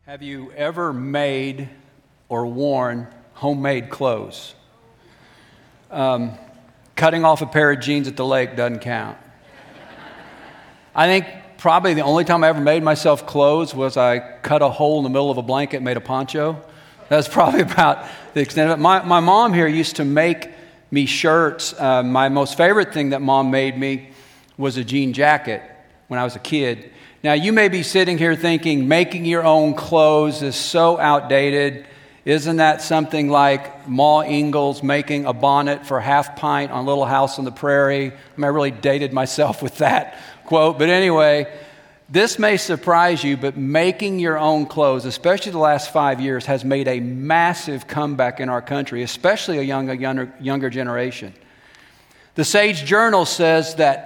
Have you ever made or worn homemade clothes? Cutting off a pair of jeans at the lake doesn't count. I think probably the only time I ever made myself clothes was I cut a hole in the middle of a blanket and made a poncho. That's probably about the extent of it. My mom here used to make me shirts. My most favorite thing that Mom made me was a jean jacket when I was a kid. Now, you may be sitting here thinking, making your own clothes is so outdated. Isn't that something like Ma Ingalls making a bonnet for half pint on Little House on the Prairie? I really dated myself with that quote. But anyway, this may surprise you, but making your own clothes, especially the last 5 years, has made a massive comeback in our country, especially a younger generation. The Sage Journal says that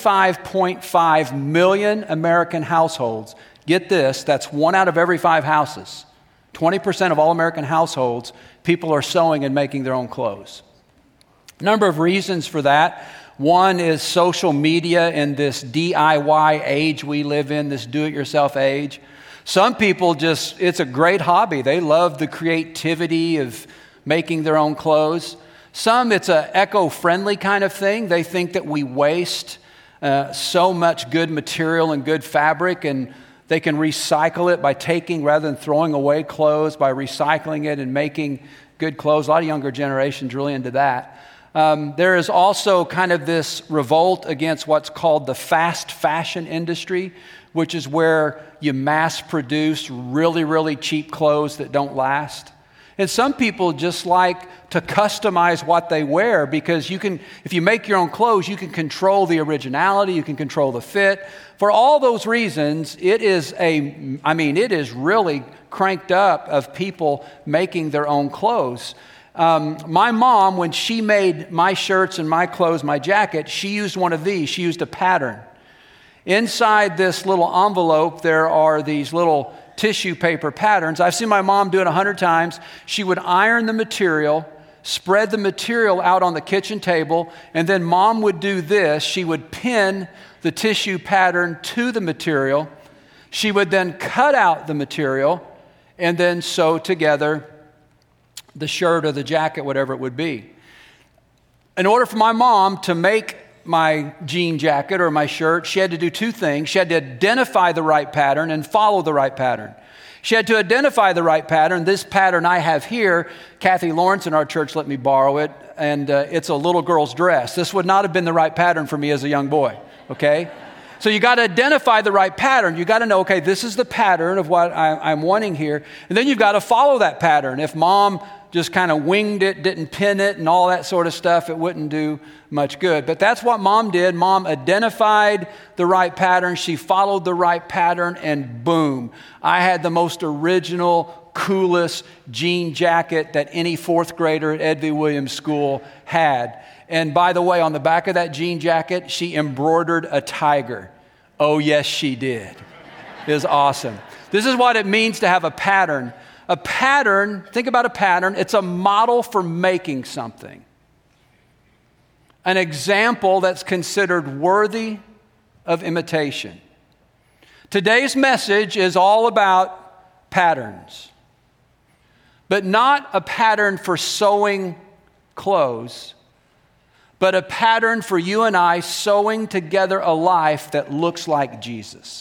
25.5 million American households, get this, that's 1 out of every 5 houses. 20% of all American households, people are sewing and making their own clothes. A number of reasons for that. One is social media in this DIY age we live in, this do-it-yourself age. Some people it's a great hobby. They love the creativity of making their own clothes. Some, it's an eco-friendly kind of thing. They think that we waste so much good material and good fabric, and they can recycle it by taking, rather than throwing away clothes, by recycling it and making good clothes. A lot of younger generations really into that. There is also kind of this revolt against what's called the fast fashion industry, which is where you mass produce really, really cheap clothes that don't last. And some people just like to customize what they wear because if you make your own clothes, you can control the originality, you can control the fit. For all those reasons, it is really cranked up of people making their own clothes. My mom, when she made my shirts and my clothes, my jacket, she used one of these. She used a pattern. Inside this little envelope, there are these little tissue paper patterns. I've seen my mom do it 100 times. She would iron the material, spread the material out on the kitchen table, and then Mom would do this. She would pin the tissue pattern to the material. She would then cut out the material and then sew together the shirt or the jacket, whatever it would be. In order for my mom to make my jean jacket or my shirt, she had to do 2 things. She had to identify the right pattern and follow the right pattern. She had to identify the right pattern. This pattern I have here, Kathy Lawrence in our church let me borrow it, and it's a little girl's dress. This would not have been the right pattern for me as a young boy, okay? So you got to identify the right pattern. You got to know, okay, this is the pattern of what I'm wanting here. And then you've got to follow that pattern. If Mom just kind of winged it, didn't pin it, and all that sort of stuff, it wouldn't do much good. But that's what Mom did. Mom identified the right pattern. She followed the right pattern, and boom, I had the most original, coolest jean jacket that any 4th grader at Edwy Williams School had. And by the way, on the back of that jean jacket, she embroidered a tiger. Oh, yes, she did. It was awesome. This is what it means to have a pattern. A pattern, think about a pattern. It's a model for making something. An example that's considered worthy of imitation. Today's message is all about patterns, but not a pattern for sewing clothes, but a pattern for you and I sewing together a life that looks like Jesus.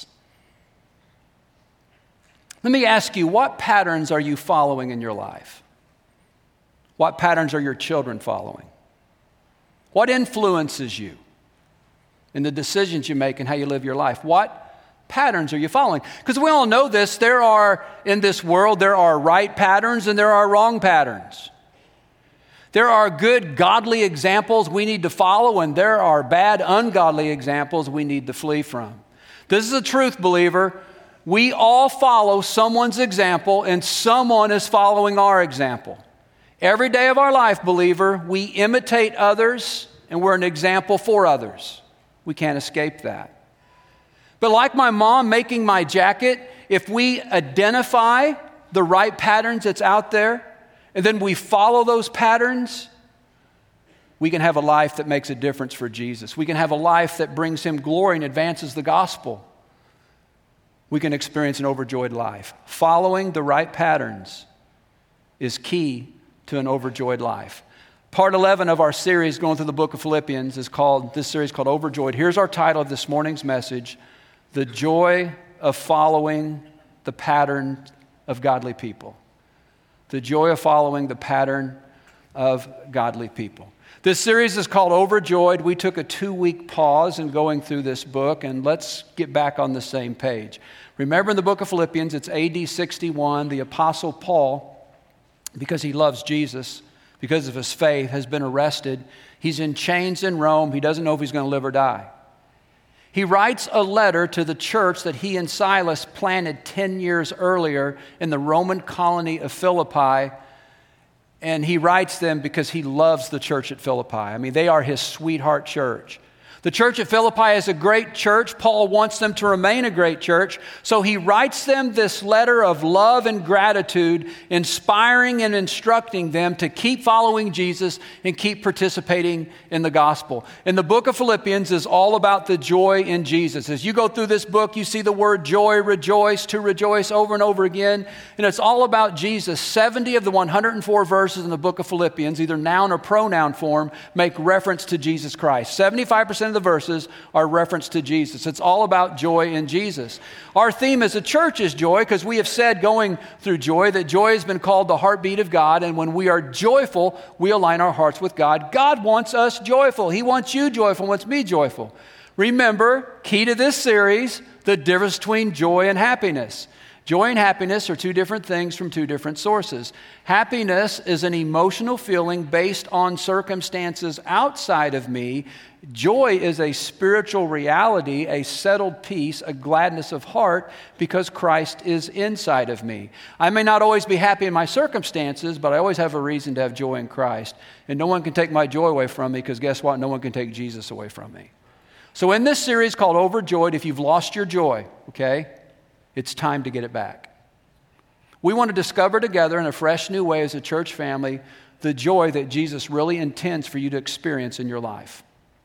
Let me ask you, what patterns are you following in your life? What patterns are your children following? What influences you in the decisions you make and how you live your life? What patterns are you following? Because we all know this, in this world, there are right patterns and there are wrong patterns. There are good, godly examples we need to follow, and there are bad, ungodly examples we need to flee from. This is the truth, believer. We all follow someone's example, and someone is following our example. Every day of our life, believer, we imitate others, and we're an example for others. We can't escape that. But like my mom making my jacket, if we identify the right patterns that's out there, and then we follow those patterns, we can have a life that makes a difference for Jesus. We can have a life that brings Him glory and advances the gospel. we can experience an overjoyed life. Following the right patterns is key to an overjoyed life. Part 11 of our series going through the book of Philippians is called Overjoyed. Here's our title of this morning's message: The Joy of Following the Pattern of Godly People. The joy of following the pattern of godly people. This series is called Overjoyed. We took a 2-week pause in going through this book, and let's get back on the same page. Remember, in the book of Philippians, it's AD 61, the Apostle Paul, because he loves Jesus, because of his faith, has been arrested. He's in chains in Rome. He doesn't know if he's going to live or die. He writes a letter to the church that he and Silas planted 10 years earlier in the Roman colony of Philippi. And he writes them because he loves the church at Philippi. I mean, they are his sweetheart church. The church at Philippi is a great church. Paul wants them to remain a great church. So he writes them this letter of love and gratitude, inspiring and instructing them to keep following Jesus and keep participating in the gospel. And the book of Philippians is all about the joy in Jesus. As you go through this book, you see the word joy, rejoice, to rejoice over and over again. And it's all about Jesus. 70 of the 104 verses in the book of Philippians, either noun or pronoun form, make reference to Jesus Christ. 75% of the verses are reference to Jesus. It's all about joy in Jesus. Our theme as a church is joy, because we have said going through joy that joy has been called the heartbeat of God, and when we are joyful, we align our hearts with God. God wants us joyful. He wants you joyful, wants me joyful. Remember, key to this series, the difference between joy and happiness. Joy and happiness are two different things from two different sources. Happiness is an emotional feeling based on circumstances outside of me. Joy is a spiritual reality, a settled peace, a gladness of heart because Christ is inside of me. I may not always be happy in my circumstances, but I always have a reason to have joy in Christ. And no one can take my joy away from me, because guess what? No one can take Jesus away from me. So in this series called Overjoyed, if you've lost your joy, okay, it's time to get it back. We want to discover together in a fresh new way as a church family the joy that Jesus really intends for you to experience in your life.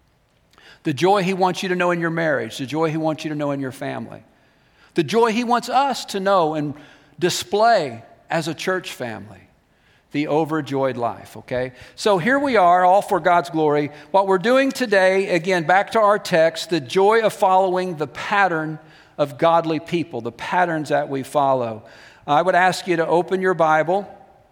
The joy he wants you to know in your marriage. The joy he wants you to know in your family. The joy he wants us to know and display as a church family. The overjoyed life, okay? So here we are, all for God's glory. What we're doing today, again, back to our text, the joy of following the pattern of godly people, the patterns that we follow. I would ask you to open your Bible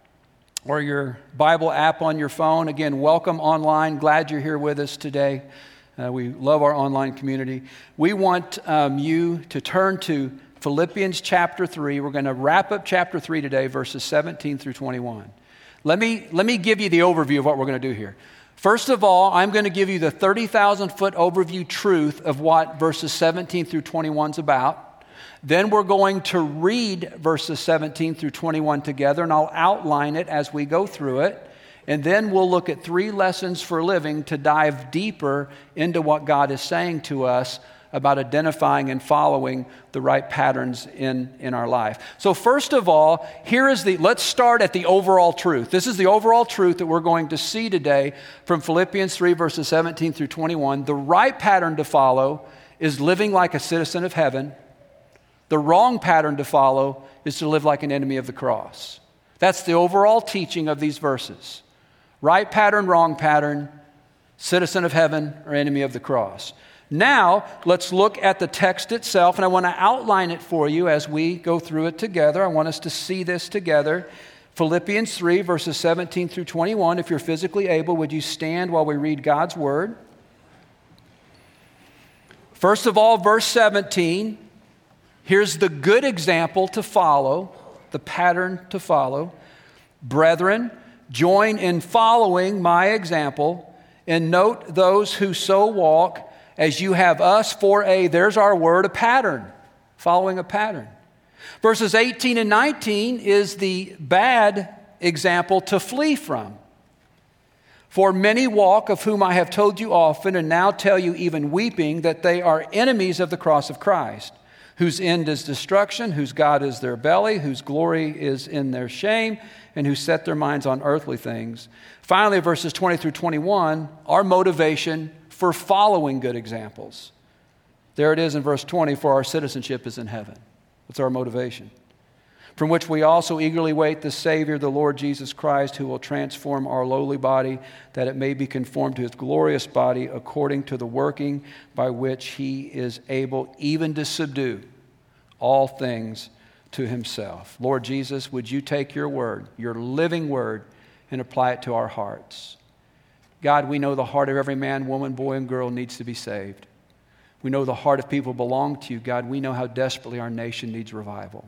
or your Bible app on your phone. Again, welcome online. Glad you're here with us today. We love our online community. We want you to turn to Philippians chapter 3. We're going to wrap up chapter 3 today, verses 17 through 21. Let me give you the overview of what we're going to do here. First of all, I'm going to give you the 30,000-foot overview truth of what verses 17 through 21 is about. Then we're going to read verses 17 through 21 together, and I'll outline it as we go through it. And then we'll look at 3 lessons for living to dive deeper into what God is saying to us about identifying and following the right patterns in our life. So first of all, let's start at the overall truth. This is the overall truth that we're going to see today from Philippians 3, verses 17 through 21. The right pattern to follow is living like a citizen of heaven. The wrong pattern to follow is to live like an enemy of the cross. That's the overall teaching of these verses. Right pattern, wrong pattern, citizen of heaven or enemy of the cross. Now, let's look at the text itself, and I want to outline it for you as we go through it together. I want us to see this together. Philippians 3, verses 17 through 21. If you're physically able, would you stand while we read God's word? First of all, verse 17. Here's the good example to follow, the pattern to follow. Brethren, join in following my example, and note those who so walk as you have us for there's our word, a pattern, following a pattern. Verses 18 and 19 is the bad example to flee from. For many walk, of whom I have told you often, and now tell you even weeping, that they are enemies of the cross of Christ, whose end is destruction, whose God is their belly, whose glory is in their shame, and who set their minds on earthly things. Finally, verses 20 through 21, our motivation for following good examples. There it is in verse 20, for our citizenship is in heaven. That's our motivation. From which we also eagerly wait the Savior, the Lord Jesus Christ, who will transform our lowly body, that it may be conformed to his glorious body, according to the working by which he is able even to subdue all things to himself. Lord Jesus, would you take your word, your living word, and apply it to our hearts? God, we know the heart of every man, woman, boy, and girl needs to be saved. We know the heart of people belong to you. God, we know how desperately our nation needs revival.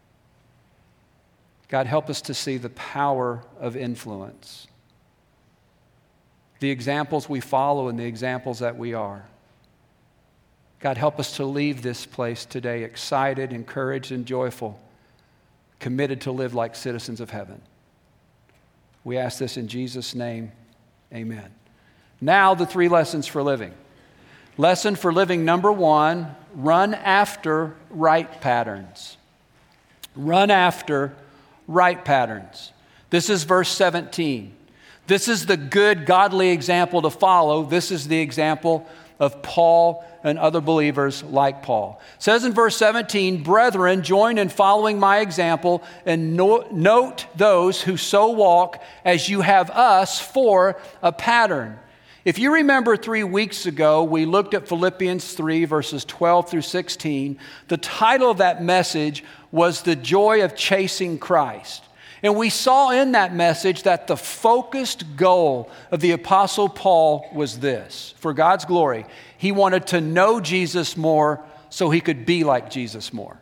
God, help us to see the power of influence, the examples we follow and the examples that we are. God, help us to leave this place today excited, encouraged, and joyful, committed to live like citizens of heaven. We ask this in Jesus' name, amen. Now, the 3 lessons for living. Lesson for living number 1, run after right patterns. Run after right patterns. This is verse 17. This is the good, godly example to follow. This is the example of Paul and other believers like Paul. It says in verse 17, "Brethren, join in following my example and note those who so walk as you have us for a pattern." If you remember 3 weeks ago, we looked at Philippians 3, verses 12 through 16. The title of that message was "The Joy of Chasing Christ." And we saw in that message that the focused goal of the Apostle Paul was this: for God's glory. He wanted to know Jesus more so he could be like Jesus more.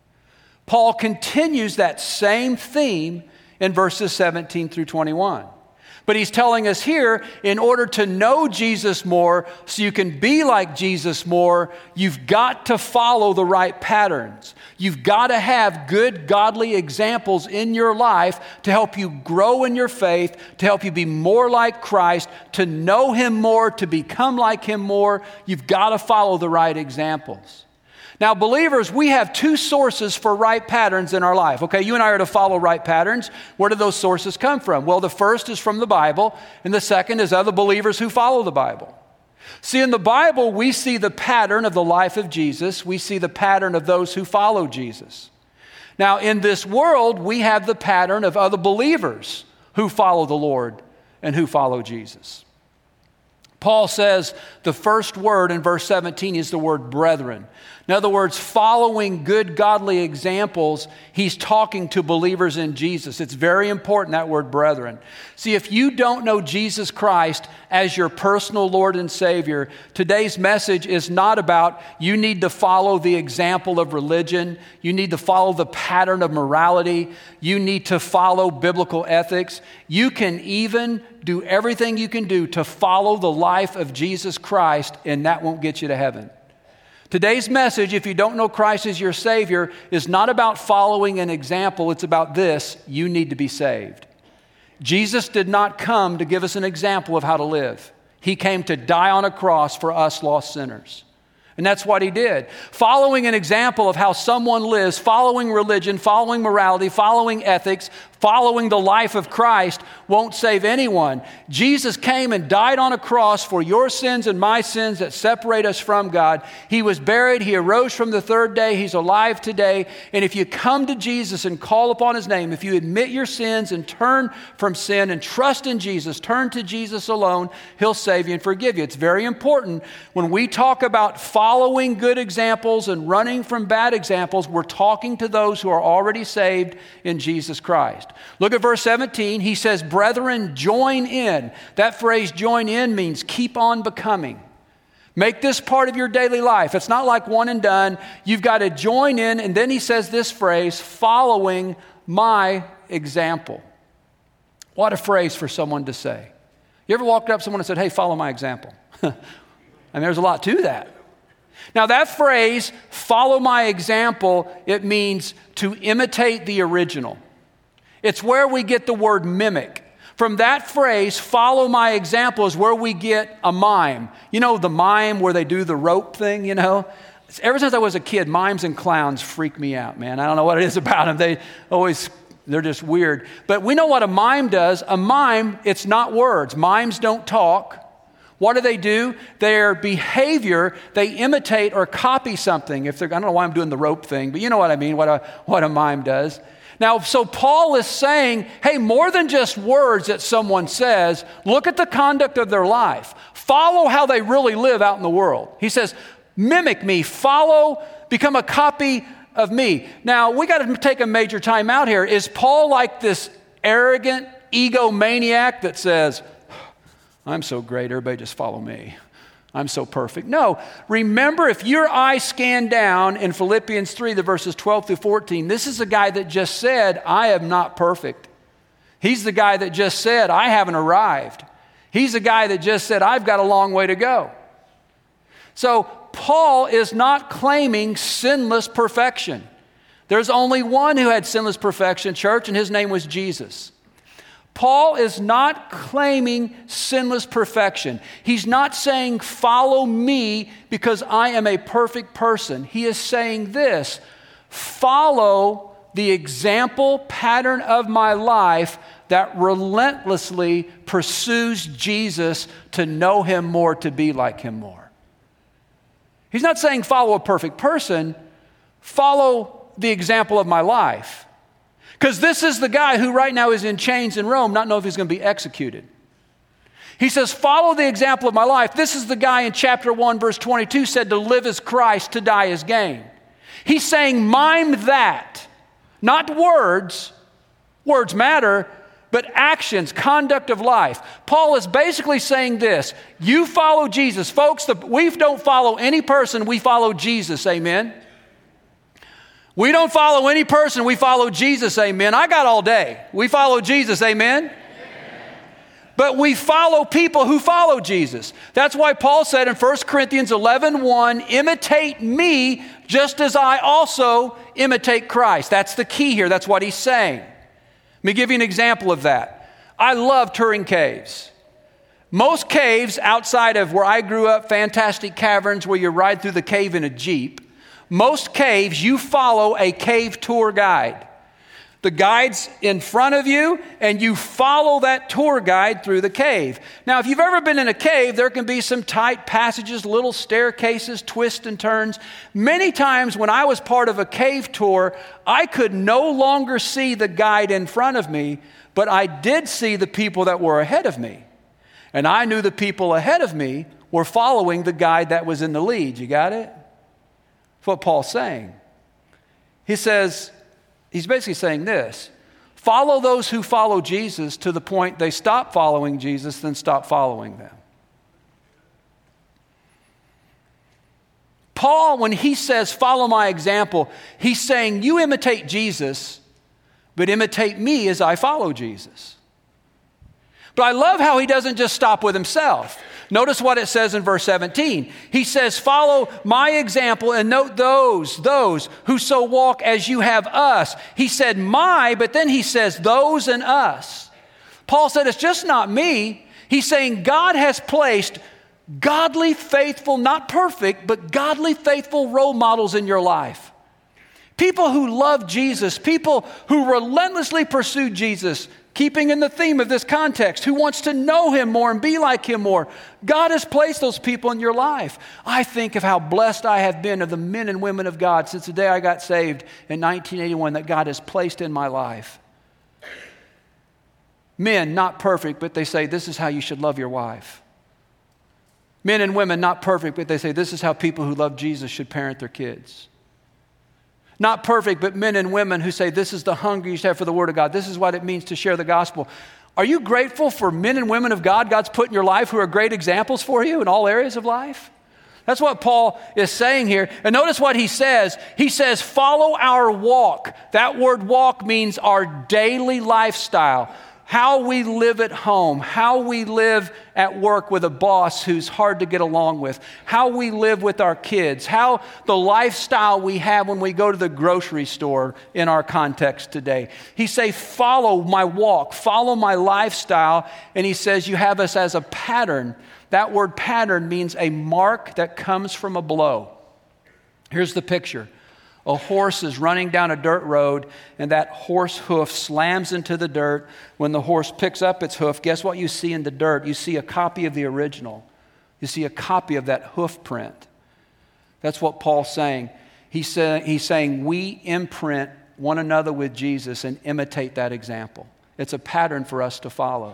Paul continues that same theme in verses 17 through 21. But he's telling us here, in order to know Jesus more so you can be like Jesus more, you've got to follow the right patterns. You've got to have good, godly examples in your life to help you grow in your faith, to help you be more like Christ, to know him more, to become like him more. You've got to follow the right examples. Now, believers, we have 2 sources for right patterns in our life. Okay, you and I are to follow right patterns. Where do those sources come from? Well, the first is from the Bible, and the second is other believers who follow the Bible. See, in the Bible, we see the pattern of the life of Jesus. We see the pattern of those who follow Jesus. Now, in this world, we have the pattern of other believers who follow the Lord and who follow Jesus. Paul says the first word in verse 17 is the word brethren. In other words, following good, godly examples, he's talking to believers in Jesus. It's very important, that word brethren. See, if you don't know Jesus Christ as your personal Lord and Savior, today's message is not about you need to follow the example of religion. You need to follow the pattern of morality. You need to follow biblical ethics. You can even do everything you can do to follow the life of Jesus Christ, and that won't get you to heaven. Today's message, if you don't know Christ as your Savior, is not about following an example. It's about this: you need to be saved. Jesus did not come to give us an example of how to live. He came to die on a cross for us lost sinners. And that's what he did. Following an example of how someone lives, following religion, following morality, following ethics, following the life of Christ won't save anyone. Jesus came and died on a cross for your sins and my sins that separate us from God. He was buried. He arose from the 3rd day. He's alive today. And if you come to Jesus and call upon his name, if you admit your sins and turn from sin and trust in Jesus, turn to Jesus alone, he'll save you and forgive you. It's very important when we talk about following good examples and running from bad examples, we're talking to those who are already saved in Jesus Christ. Look at verse 17. He says, brethren, join in. That phrase join in means keep on becoming. Make this part of your daily life. It's not like one and done. You've got to join in. And then he says this phrase, following my example. What a phrase for someone to say. You ever walked up to someone and said, hey, follow my example? And there's a lot to that. Now that phrase, follow my example, it means to imitate the original. It's where we get the word mimic. From that phrase, follow my example, is where we get a mime. You know the mime where they do the rope thing, you know? Ever since I was a kid, mimes and clowns freak me out, man. I don't know what it is about them. They're just weird. But we know what a mime does. A mime, it's not words. Mimes don't talk. What do? Their behavior, they imitate or copy something. I don't know why I'm doing the rope thing, but you know what I mean, what a mime does. Now, so Paul is saying, hey, more than just words that someone says, look at the conduct of their life. Follow how they really live out in the world. He says, mimic me, follow, become a copy of me. Now, we got to take a major time out here. Is Paul like this arrogant egomaniac that says, I'm so great, everybody just follow me. I'm so perfect. No, remember, if your eyes scan down in Philippians 3, the verses 12 through 14, this is a guy that just said, I am not perfect. He's the guy that just said, I haven't arrived. He's the guy that just said, I've got a long way to go. So Paul is not claiming sinless perfection. There's only one who had sinless perfection, church, and his name was Jesus. Paul is not claiming sinless perfection. He's not saying, follow me because I am a perfect person. He is saying this, follow the example pattern of my life that relentlessly pursues Jesus to know him more, to be like him more. He's not saying follow a perfect person, follow the example of my life. Because this is the guy who right now is in chains in Rome, not know if he's going to be executed. He says, follow the example of my life. This is the guy in chapter 1, verse 22 said, to live is Christ, to die is gain. He's saying, mime that. Not words. Words matter, but actions, conduct of life. Paul is basically saying this, you follow Jesus. Folks, we don't follow any person, we follow Jesus, amen? We don't follow any person, we follow Jesus, amen. I got all day. We follow Jesus, amen? Amen. But we follow people who follow Jesus. That's why Paul said in 1 Corinthians 11:1, imitate me just as I also imitate Christ. That's the key here. That's what he's saying. Let me give you an example of that. I love touring caves. Most caves outside of where I grew up, fantastic caverns where you ride through the cave in a Jeep, most caves, you follow a cave tour guide. The guide's in front of you, and you follow that tour guide through the cave. Now, if you've ever been in a cave, there can be some tight passages, little staircases, twists and turns. Many times when I was part of a cave tour, I could no longer see the guide in front of me, but I did see the people that were ahead of me. And I knew the people ahead of me were following the guide that was in the lead. You got it? That's what Paul's saying. He says, he's basically saying this, follow those who follow Jesus to the point they stop following Jesus, then stop following them. Paul, when he says, follow my example, he's saying, you imitate Jesus, but imitate me as I follow Jesus. But I love how he doesn't just stop with himself. Notice what it says in verse 17. He says, follow my example and note those who so walk as you have us. He said my, but then he says those and us. Paul said it's just not me. He's saying God has placed godly, faithful, not perfect, but godly, faithful role models in your life. People who love Jesus, people who relentlessly pursue Jesus, keeping in the theme of this context, who wants to know him more and be like him more. God has placed those people in your life. I think of how blessed I have been of the men and women of God since the day I got saved in 1981 that God has placed in my life. Men, not perfect, but they say this is how you should love your wife. Men and women, not perfect, but they say this is how people who love Jesus should parent their kids. Not perfect, but men and women who say this is the hunger you should have for the Word of God. This is what it means to share the gospel. Are you grateful for men and women of God God's put in your life who are great examples for you in all areas of life? That's what Paul is saying here. And notice what he says. He says, follow our walk. That word walk means our daily lifestyle. How we live at home, how we live at work with a boss who's hard to get along with, how we live with our kids, how the lifestyle we have when we go to the grocery store in our context today. He says, follow my walk, follow my lifestyle, and he says you have us as a pattern. That word pattern means a mark that comes from a blow. Here's the picture. A horse is running down a dirt road, and that horse hoof slams into the dirt. When the horse picks up its hoof, guess what you see in the dirt? You see a copy of the original. You see a copy of that hoof print. That's what Paul's saying. He's saying we imprint one another with Jesus and imitate that example. It's a pattern for us to follow.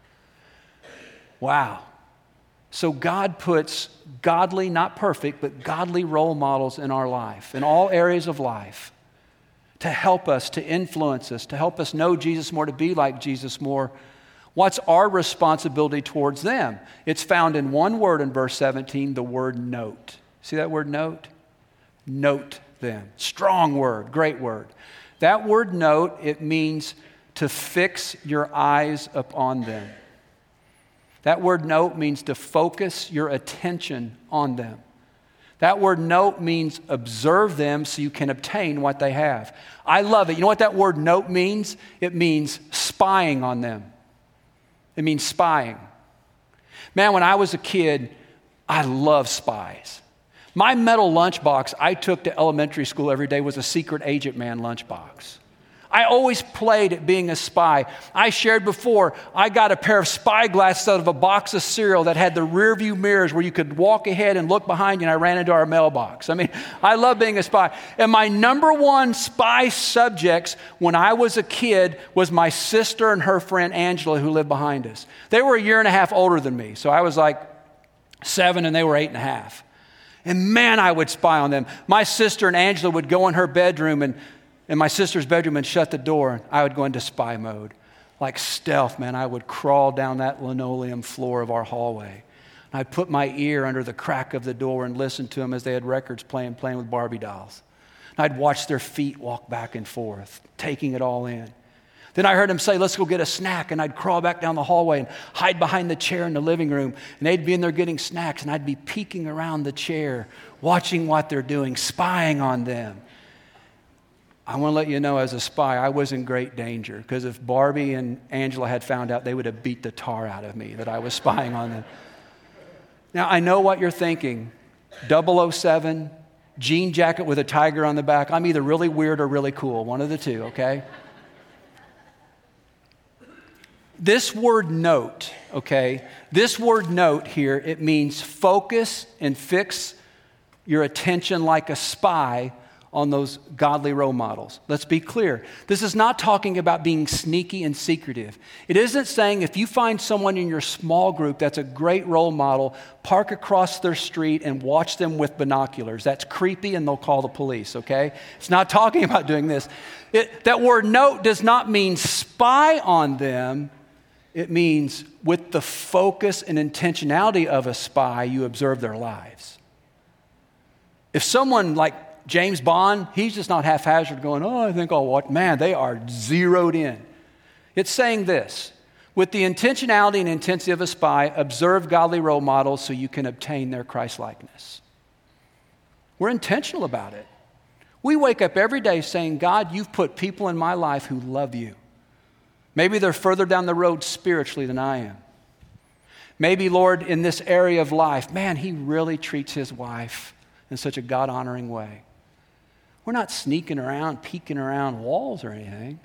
Wow. So God puts godly, not perfect, but godly role models in our life, in all areas of life, to help us, to influence us, to help us know Jesus more, to be like Jesus more. What's our responsibility towards them? It's found in one word in verse 17, the word note. See that word note? Note them. Strong word, great word. That word note, it means to fix your eyes upon them. That word note means to focus your attention on them. That word note means observe them so you can obtain what they have. I love it. You know what that word note means? It means spying on them. It means spying. Man, when I was a kid, I loved spies. My metal lunchbox I took to elementary school every day was a secret agent man lunchbox. I always played at being a spy. I shared before, I got a pair of spy glasses out of a box of cereal that had the rear view mirrors where you could walk ahead and look behind you, and I ran into our mailbox. I mean, I love being a spy. And my number one spy subjects when I was a kid was my sister and her friend Angela, who lived behind us. They were a year and a half older than me, so I was like 7 and they were 8.5. And man, I would spy on them. My sister and Angela would go in her bedroom and in my sister's bedroom and shut the door, and I would go into spy mode. Like stealth, man, I would crawl down that linoleum floor of our hallway. And I'd put my ear under the crack of the door and listen to them as they had records playing with Barbie dolls. And I'd watch their feet walk back and forth, taking it all in. Then I heard them say, let's go get a snack. And I'd crawl back down the hallway and hide behind the chair in the living room. And they'd be in there getting snacks, and I'd be peeking around the chair, watching what they're doing, spying on them. I want to let you know, as a spy, I was in great danger, because if Barbie and Angela had found out, they would have beat the tar out of me that I was spying on them. Now, I know what you're thinking. 007, jean jacket with a tiger on the back. I'm either really weird or really cool, one of the two, okay? This word note, okay? This word note here, it means focus and fix your attention like a spy on those godly role models. Let's be clear. This is not talking about being sneaky and secretive. It isn't saying if you find someone in your small group that's a great role model, park across their street and watch them with binoculars. That's creepy and they'll call the police, okay? It's not talking about doing this. That word note does not mean spy on them. It means with the focus and intentionality of a spy, you observe their lives. If someone like James Bond, he's just not haphazard going, oh, I think I'll watch. Man, they are zeroed in. It's saying this: with the intentionality and intensity of a spy, observe godly role models so you can obtain their Christ-likeness. We're intentional about it. We wake up every day saying, God, you've put people in my life who love you. Maybe they're further down the road spiritually than I am. Maybe, Lord, in this area of life, man, he really treats his wife in such a God-honoring way. We're not sneaking around, peeking around walls or anything.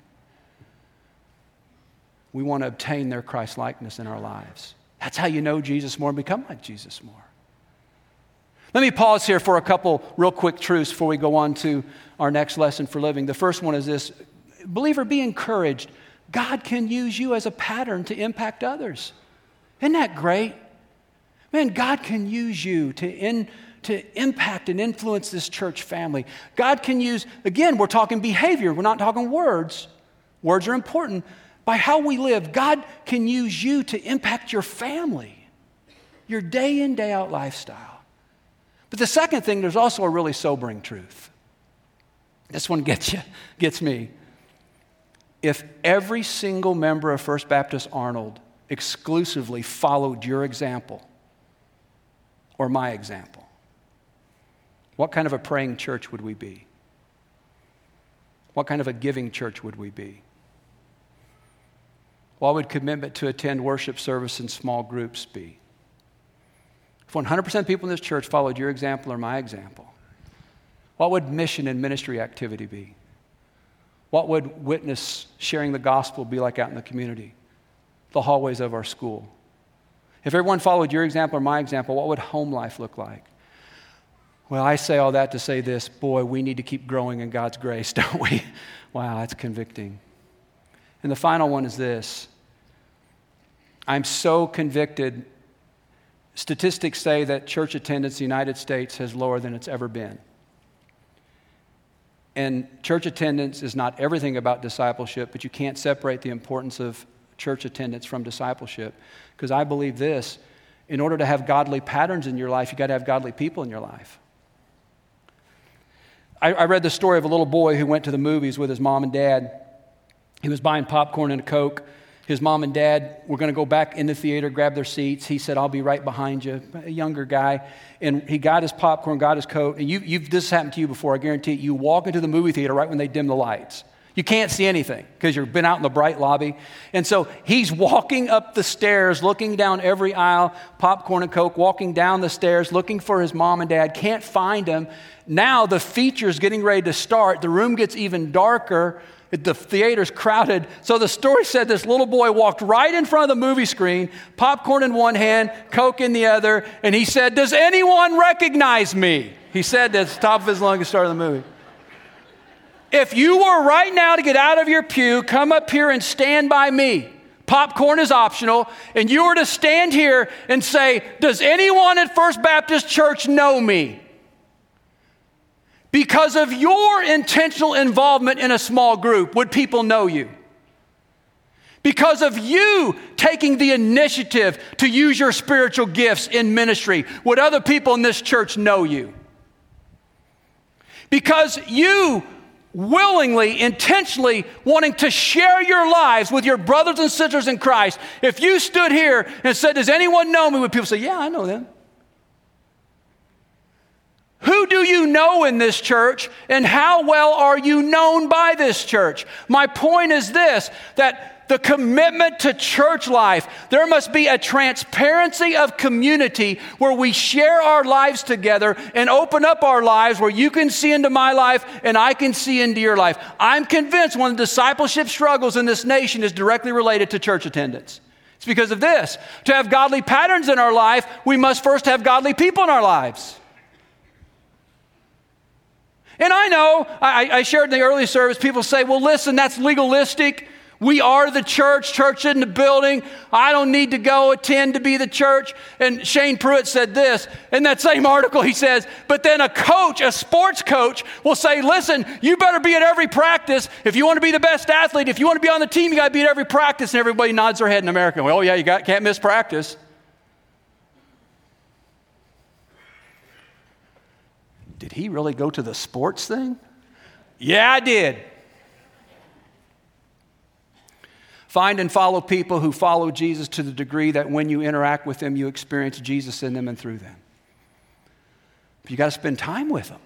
We want to obtain their Christ-likeness in our lives. That's how you know Jesus more and become like Jesus more. Let me pause here for a couple real quick truths before we go on to our next lesson for living. The first one is this: believer, be encouraged. God can use you as a pattern to impact others. Isn't that great? Man, God can use you to impact and influence this church family. God can use, again, we're talking behavior. We're not talking words. Words are important. By how we live, God can use you to impact your family, your day in, day out lifestyle. But the second thing, there's also a really sobering truth. This one gets me. If every single member of First Baptist Arnold exclusively followed your example or my example, what kind of a praying church would we be? What kind of a giving church would we be? What would commitment to attend worship service in small groups be? If 100% of people in this church followed your example or my example, what would mission and ministry activity be? What would witness, sharing the gospel be like out in the community, the hallways of our school? If everyone followed your example or my example, what would home life look like? Well, I say all that to say this, boy, we need to keep growing in God's grace, don't we? Wow, that's convicting. And the final one is this. I'm so convicted. Statistics say that church attendance in the United States is lower than it's ever been. And church attendance is not everything about discipleship, but you can't separate the importance of church attendance from discipleship. Because I believe this, in order to have godly patterns in your life, you got to have godly people in your life. I read the story of a little boy who went to the movies with his mom and dad. He was buying popcorn and a Coke. His mom and dad were going to go back in the theater, grab their seats. He said, I'll be right behind you, a younger guy. And he got his popcorn, got his Coke. And this has happened to you before, I guarantee it. You walk into the movie theater right when they dim the lights. You can't see anything because you've been out in the bright lobby. And so he's walking up the stairs, looking down every aisle, popcorn and Coke, walking down the stairs, looking for his mom and dad, can't find him. Now the feature's getting ready to start. The room gets even darker. The theater's crowded. So the story said this little boy walked right in front of the movie screen, popcorn in one hand, Coke in the other, and he said, does anyone recognize me? He said that at the top of his lungs at the start of the movie. If you were right now to get out of your pew, come up here and stand by me. Popcorn is optional. And you were to stand here and say, does anyone at First Baptist Church know me? Because of your intentional involvement in a small group, would people know you? Because of you taking the initiative to use your spiritual gifts in ministry, would other people in this church know you? Because you willingly, intentionally wanting to share your lives with your brothers and sisters in Christ, if you stood here and said, does anyone know me? Would people say, yeah, I know them? Who do you know in this church, and how well are you known by this church? My point is this, that the commitment to church life, there must be a transparency of community where we share our lives together and open up our lives where you can see into my life and I can see into your life. I'm convinced one of the discipleship struggles in this nation is directly related to church attendance. It's because of this. To have godly patterns in our life, we must first have godly people in our lives. And I know, I shared in the early service, people say, well, listen, that's legalistic. We are the church in the building. I don't need to go attend to be the church. And Shane Pruitt said this, in that same article, he says, but then a coach, a sports coach, will say, listen, you better be at every practice. If you want to be the best athlete, if you want to be on the team, you got to be at every practice. And everybody nods their head in America. Well, yeah, can't miss practice. Did he really go to the sports thing? Yeah, I did. Find and follow people who follow Jesus to the degree that when you interact with them, you experience Jesus in them and through them. But you got to spend time with them.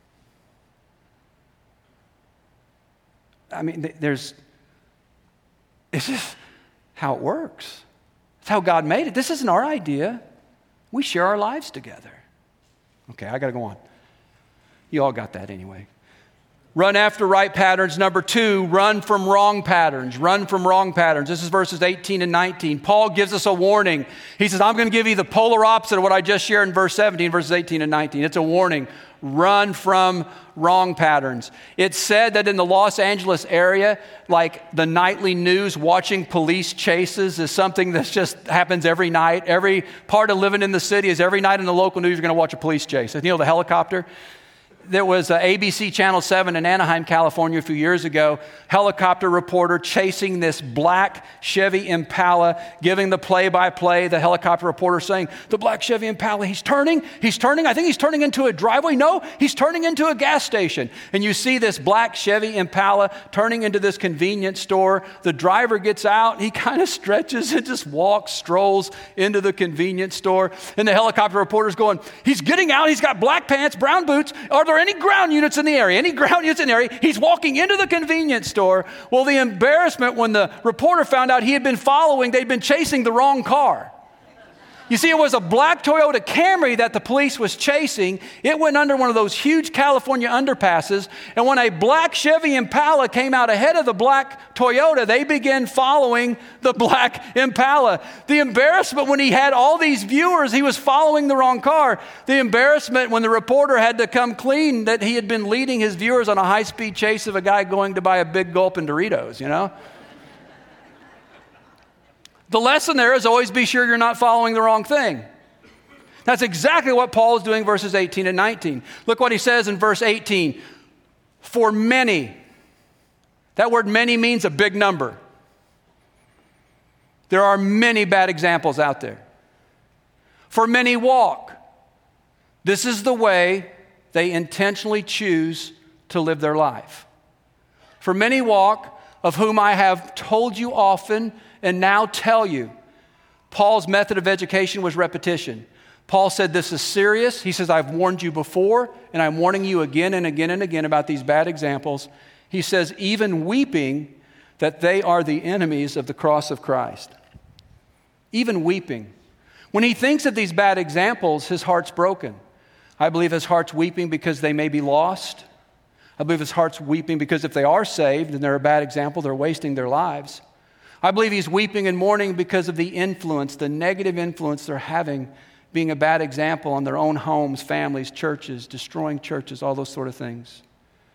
I mean, it's just how it works. It's how God made it. This isn't our idea. We share our lives together. Okay, I got to go on. You all got that anyway. Run after right patterns. Number 2, run from wrong patterns. Run from wrong patterns. This is verses 18 and 19. Paul gives us a warning. He says, I'm going to give you the polar opposite of what I just shared in verse 17, verses 18 and 19. It's a warning. Run from wrong patterns. It's said that in the Los Angeles area, like the nightly news, watching police chases is something that just happens every night. Every part of living in the city is every night in the local news you're going to watch a police chase. You know the helicopter? There was ABC Channel 7 in Anaheim, California a few years ago, helicopter reporter chasing this black Chevy Impala, giving the play-by-play, the helicopter reporter saying, the black Chevy Impala, he's turning, I think he's turning into a driveway. No, he's turning into a gas station. And you see this black Chevy Impala turning into this convenience store. The driver gets out, he kind of stretches and just walks, strolls into the convenience store. And the helicopter reporter's going, he's getting out, he's got black pants, brown boots. Are there any ground units in the area? Any ground units in the area? He's walking into the convenience store. Well, the embarrassment when the reporter found out he had been they'd been chasing the wrong car. You see, it was a black Toyota Camry that the police was chasing. It went under one of those huge California underpasses. And when a black Chevy Impala came out ahead of the black Toyota, they began following the black Impala. The embarrassment when he had all these viewers, he was following the wrong car. The embarrassment when the reporter had to come clean that he had been leading his viewers on a high-speed chase of a guy going to buy a big gulp in Doritos, you know? The lesson there is always be sure you're not following the wrong thing. That's exactly what Paul is doing, verses 18 and 19. Look what he says in verse 18. For many. That word many means a big number. There are many bad examples out there. For many walk. This is the way they intentionally choose to live their life. For many walk, of whom I have told you often and now tell you. Paul's method of education was repetition. Paul said, this is serious. He says, I've warned you before, and I'm warning you again and again and again about these bad examples. He says, even weeping, that they are the enemies of the cross of Christ. Even weeping. When he thinks of these bad examples, his heart's broken. I believe his heart's weeping because they may be lost. I believe his heart's weeping because if they are saved and they're a bad example, they're wasting their lives. I believe he's weeping and mourning because of the influence, the negative influence they're having, being a bad example on their own homes, families, churches, destroying churches, all those sort of things.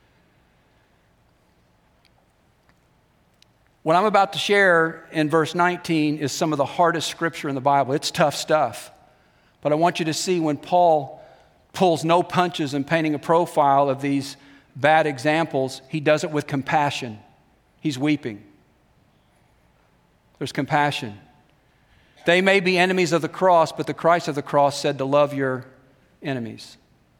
What I'm about to share in verse 19 is some of the hardest scripture in the Bible. It's tough stuff. But I want you to see when Paul pulls no punches in painting a profile of these bad examples, he does it with compassion. He's weeping. There's compassion. They may be enemies of the cross, but the Christ of the cross said to love your enemies.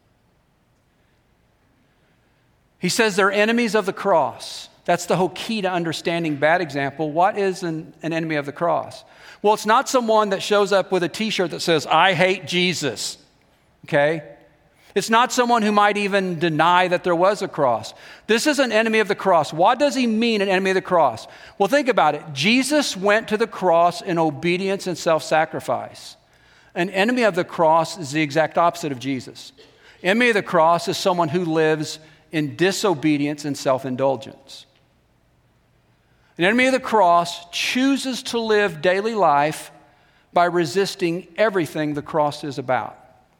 He says they're enemies of the cross. That's the whole key to understanding bad example. What is an enemy of the cross? Well, it's not someone that shows up with a t-shirt that says, I hate Jesus. Okay? It's not someone who might even deny that there was a cross. This is an enemy of the cross. What does he mean, an enemy of the cross? Well, think about it. Jesus went to the cross in obedience and self-sacrifice. An enemy of the cross is the exact opposite of Jesus. Enemy of the cross is someone who lives in disobedience and self-indulgence. An enemy of the cross chooses to live daily life by resisting everything the cross is about.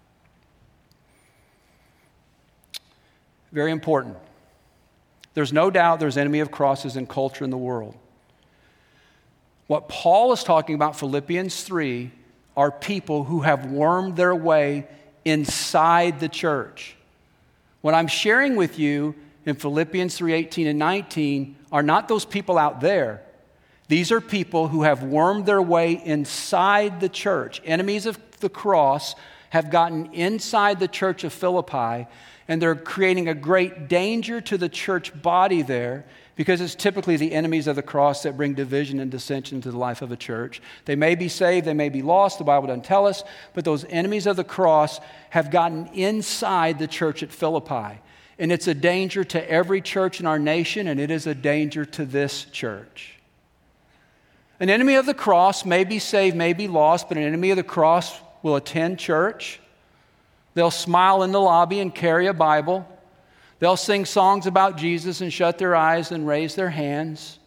Very important. There's no doubt there's enemy of crosses in culture in the world. What Paul is talking about, Philippians 3, are people who have wormed their way inside the church. What I'm sharing with you in Philippians 3:18 and 19 are not those people out there. These are people who have wormed their way inside the church. Enemies of the cross have gotten inside the church of Philippi, and they're creating a great danger to the church body there because it's typically the enemies of the cross that bring division and dissension into the life of a church. They may be saved, they may be lost, the Bible doesn't tell us, but those enemies of the cross have gotten inside the church at Philippi. And it's a danger to every church in our nation, and it is a danger to this church. An enemy of the cross may be saved, may be lost, but an enemy of the cross will attend church. They'll smile in the lobby and carry a Bible. They'll sing songs about Jesus and shut their eyes and raise their hands.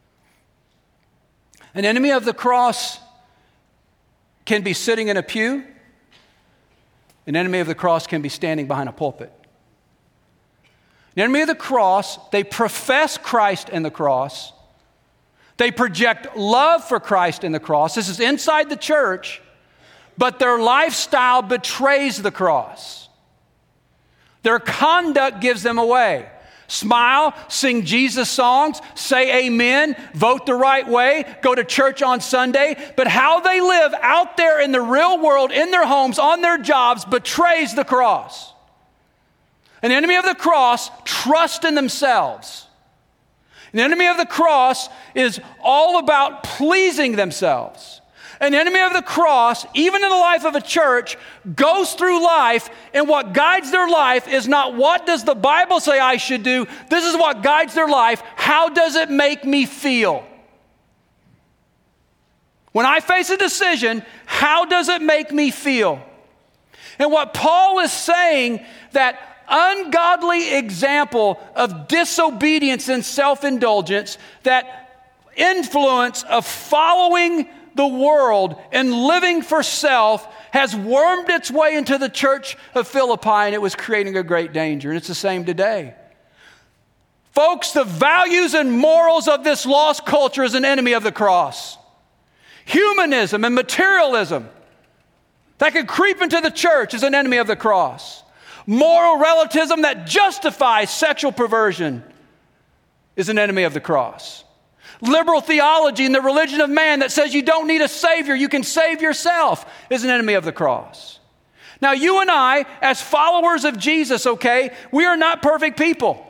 An enemy of the cross can be sitting in a pew. An enemy of the cross can be standing behind a pulpit. An enemy of the cross, they profess Christ in the cross. They project love for Christ in the cross. This is inside the church, but their lifestyle betrays the cross. Their conduct gives them away. Smile, sing Jesus songs, say amen, vote the right way, go to church on Sunday. But how they live out there in the real world, in their homes, on their jobs, betrays the cross. An enemy of the cross trusts in themselves. An enemy of the cross is all about pleasing themselves. An enemy of the cross, even in the life of a church, goes through life, and what guides their life is not what does the Bible say I should do. This is what guides their life. How does it make me feel? When I face a decision, how does it make me feel? And what Paul is saying, that ungodly example of disobedience and self-indulgence, that influence of following the world and living for self has wormed its way into the church of Philippi, and it was creating a great danger. And it's the same today. Folks, the values and morals of this lost culture is an enemy of the cross. Humanism and materialism that can creep into the church is an enemy of the cross. Moral relativism that justifies sexual perversion is an enemy of the cross. Liberal theology and the religion of man that says you don't need a Savior, you can save yourself, is an enemy of the cross. Now, you and I, as followers of Jesus, okay, we are not perfect people.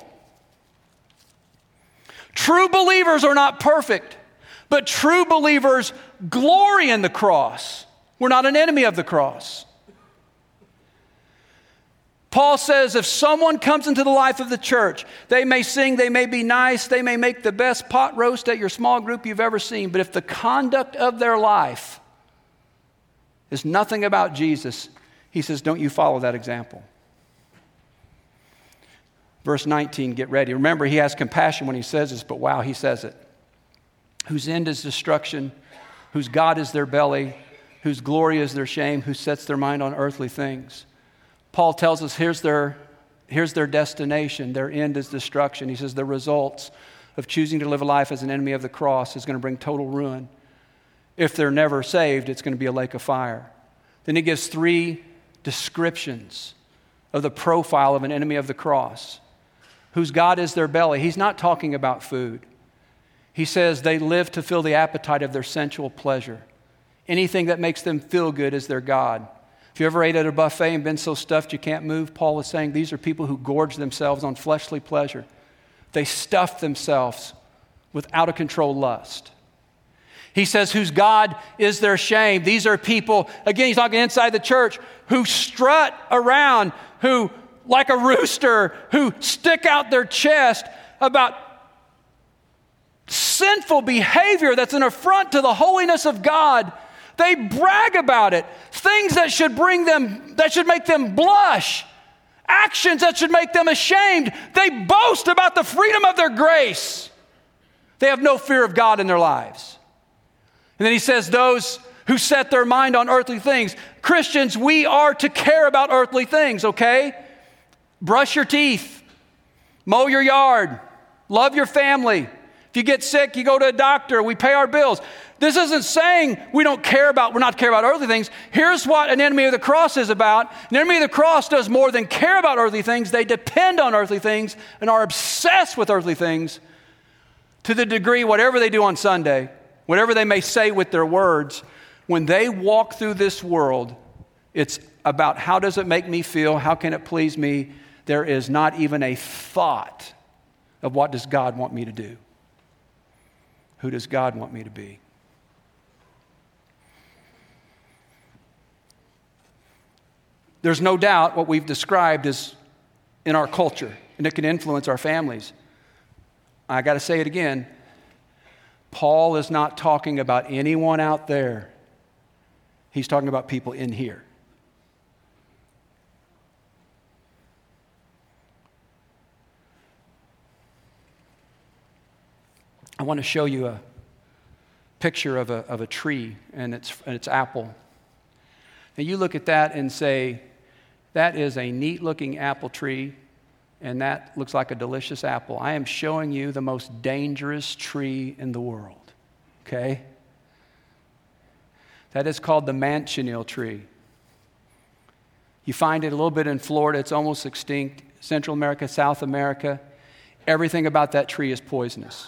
True believers are not perfect, but true believers glory in the cross. We're not an enemy of the cross. Paul says if someone comes into the life of the church, they may sing, they may be nice, they may make the best pot roast at your small group you've ever seen, but if the conduct of their life is nothing about Jesus, he says, don't you follow that example. Verse 19, get ready. Remember, he has compassion when he says this, but wow, he says it. Whose end is destruction, whose God is their belly, whose glory is their shame, who sets their mind on earthly things. Paul tells us here's their destination. Their end is destruction. He says the results of choosing to live a life as an enemy of the cross is going to bring total ruin. If they're never saved, it's going to be a lake of fire. Then he gives 3 descriptions of the profile of an enemy of the cross. Whose God is their belly. He's not talking about food. He says they live to fill the appetite of their sensual pleasure. Anything that makes them feel good is their God. If you ever ate at a buffet and been so stuffed you can't move, Paul is saying these are people who gorge themselves on fleshly pleasure. They stuff themselves with out-of-control lust. He says whose God is their shame. These are people, again, he's talking inside the church, who strut around, who, like a rooster, who stick out their chest about sinful behavior that's an affront to the holiness of God. They brag about it. Things that should make them blush. Actions that should make them ashamed. They boast about the freedom of their grace. They have no fear of God in their lives. And then he says those who set their mind on earthly things. Christians, we are to care about earthly things, okay? Brush your teeth. Mow your yard. Love your family. If you get sick, you go to a doctor. We pay our bills. This isn't saying we're not care about earthly things. Here's what an enemy of the cross is about. An enemy of the cross does more than care about earthly things. They depend on earthly things and are obsessed with earthly things to the degree whatever they do on Sunday, whatever they may say with their words, when they walk through this world, it's about how does it make me feel? How can it please me? There is not even a thought of what does God want me to do? Who does God want me to be? There's no doubt what we've described is in our culture, and it can influence our families. I got to say it again. Paul is not talking about anyone out there. He's talking about people in here. I want to show you a picture of a tree and its apple. Now you look at that and say, that is a neat-looking apple tree, and that looks like a delicious apple. I am showing you the most dangerous tree in the world, okay? That is called the manchineal tree. You find it a little bit in Florida. It's almost extinct. Central America, South America. Everything about that tree is poisonous.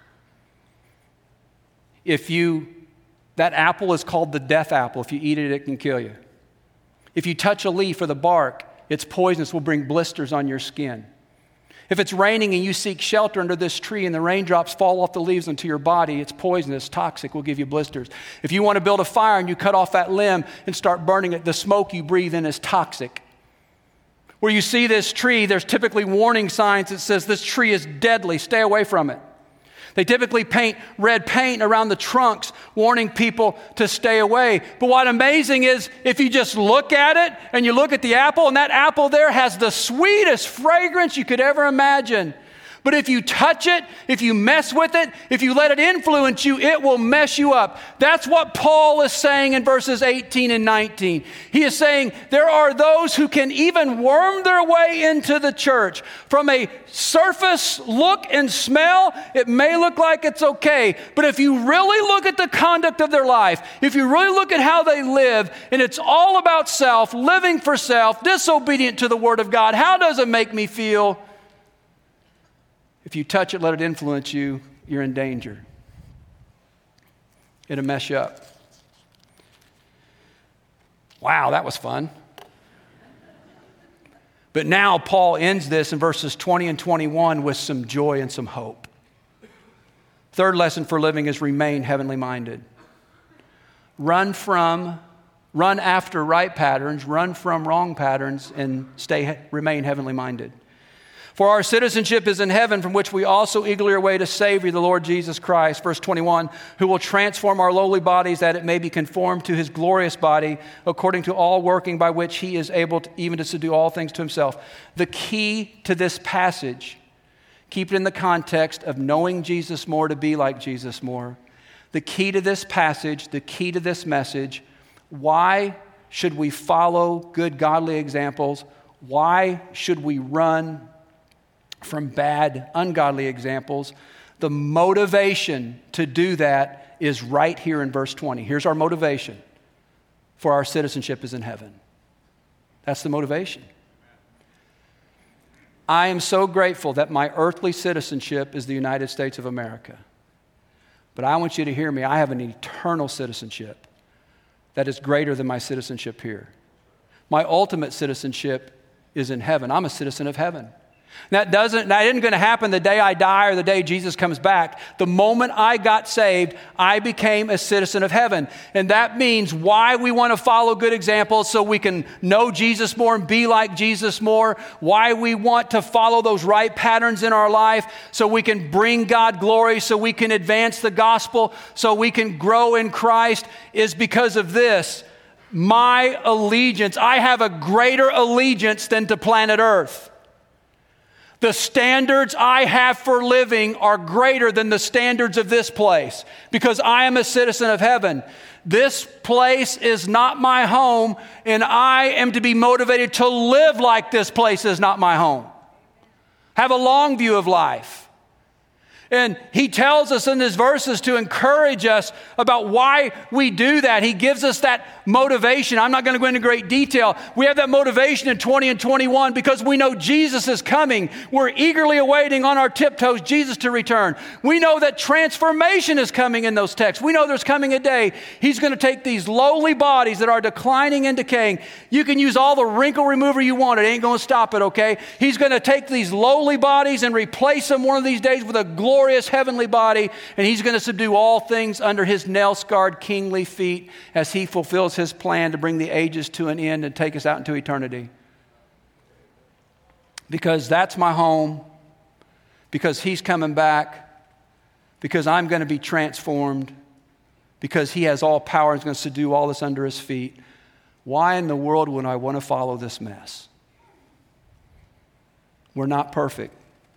That apple is called the death apple. If you eat it, it can kill you. If you touch a leaf or the bark, it's poisonous, will bring blisters on your skin. If it's raining and you seek shelter under this tree and the raindrops fall off the leaves into your body, it's poisonous, toxic, will give you blisters. If you want to build a fire and you cut off that limb and start burning it, the smoke you breathe in is toxic. Where you see this tree, there's typically warning signs that says this tree is deadly, stay away from it. They typically paint red paint around the trunks, warning people to stay away. But what's amazing is if you just look at it and you look at the apple, and that apple there has the sweetest fragrance you could ever imagine. But if you touch it, if you mess with it, if you let it influence you, it will mess you up. That's what Paul is saying in verses 18 and 19. He is saying there are those who can even worm their way into the church. From a surface look and smell, it may look like it's okay. But if you really look at the conduct of their life, if you really look at how they live, and it's all about self, living for self, disobedient to the Word of God, how does it make me feel? If you touch it, let it influence you, you're in danger. It'll mess you up. Wow, that was fun. But now Paul ends this in verses 20 and 21 with some joy and some hope. Third lesson for living is remain heavenly minded. Run after right patterns, run from wrong patterns, and remain heavenly minded. For our citizenship is in heaven, from which we also eagerly await a Savior, the Lord Jesus Christ. Verse 21, who will transform our lowly bodies that it may be conformed to his glorious body, according to all working by which he is able even to subdue all things to himself. The key to this passage, keep it in the context of knowing Jesus more to be like Jesus more. The key to this passage, the key to this message, why should we follow good godly examples? Why should we run from bad, ungodly examples? The motivation to do that is right here in verse 20. Here's our motivation. For our citizenship is in heaven. That's the motivation. I am so grateful that my earthly citizenship is the United States of America. But I want you to hear me. I have an eternal citizenship that is greater than my citizenship here. My ultimate citizenship is in heaven. I'm a citizen of heaven. That isn't going to happen the day I die or the day Jesus comes back. The moment I got saved, I became a citizen of heaven. And that means why we want to follow good examples so we can know Jesus more and be like Jesus more. Why we want to follow those right patterns in our life so we can bring God glory, so we can advance the gospel, so we can grow in Christ is because of this. My allegiance, I have a greater allegiance than to planet Earth. The standards I have for living are greater than the standards of this place because I am a citizen of heaven. This place is not my home, and I am to be motivated to live like this place is not my home. Have a long view of life. And he tells us in these verses to encourage us about why we do that. He gives us that motivation. I'm not going to go into great detail. We have that motivation in 20 and 21 because we know Jesus is coming. We're eagerly awaiting on our tiptoes Jesus to return. We know that transformation is coming in those texts. We know there's coming a day he's going to take these lowly bodies that are declining and decaying. You can use all the wrinkle remover you want. It ain't going to stop it, okay? He's going to take these lowly bodies and replace them one of these days with a glorious heavenly body, and he's going to subdue all things under his nail-scarred kingly feet as he fulfills his plan to bring the ages to an end and take us out into eternity. Because that's my home, because he's coming back, because I'm going to be transformed, because he has all power and is going to subdue all this under his feet. Why in the world would I want to follow this mess? We're not perfect.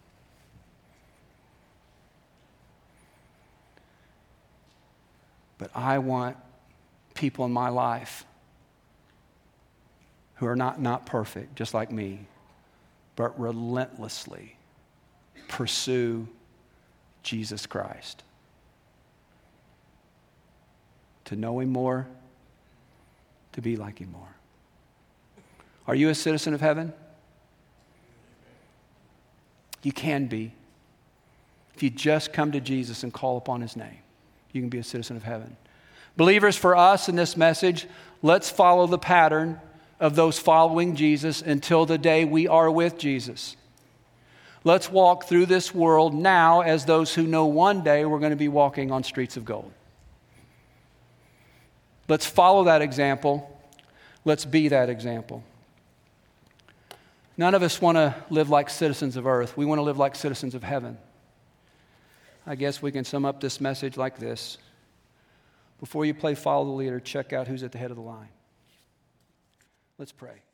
But I want people in my life who are not perfect, just like me, but relentlessly pursue Jesus Christ. To know him more, to be like him more. Are you a citizen of heaven? You can be. If you just come to Jesus and call upon his name, you can be a citizen of heaven. Believers, for us in this message, let's follow the pattern of those following Jesus until the day we are with Jesus. Let's walk through this world now as those who know one day we're going to be walking on streets of gold. Let's follow that example. Let's be that example. None of us want to live like citizens of earth. We want to live like citizens of heaven. I guess we can sum up this message like this. Before you play Follow the Leader, check out who's at the head of the line. Let's pray.